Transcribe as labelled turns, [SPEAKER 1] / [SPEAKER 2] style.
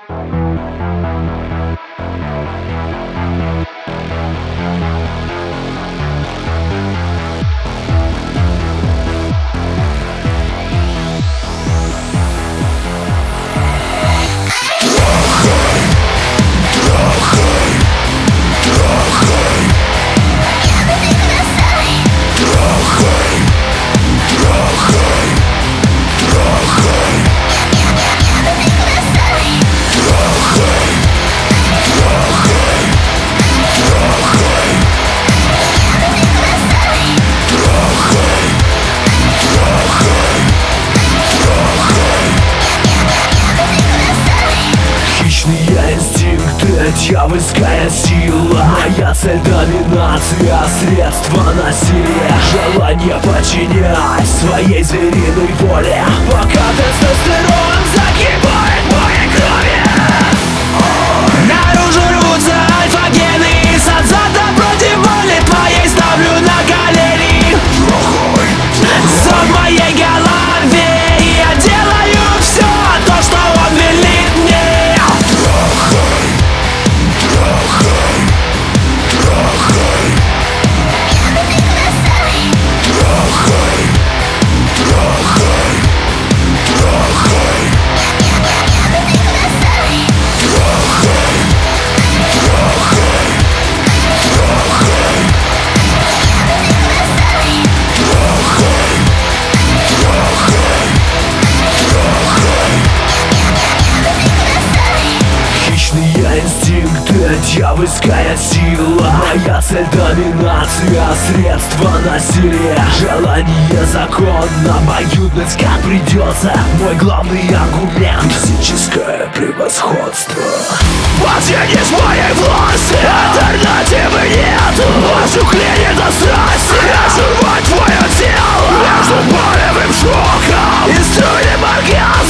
[SPEAKER 1] Дьявольская сила, моя цель — доминация, средства насилия, желание подчинять своей звериной воле. Пока тестостерон закипает в моей крови, наружу рвутся альфа-гены, сад зада против воли твоей ставлю на колени. Зов в моей голове, и я делаю все то, что он велит мне. Дьявольская сила, моя цель — доминация, средства насилия, желание законно, обоюдность как придется. Мой главный аргумент — физическое превосходство. Подчинись моей власти, альтернативы нету. Нашу клинит до страсти, я рвать твое тело между болевым шоком и струйным оргазмом.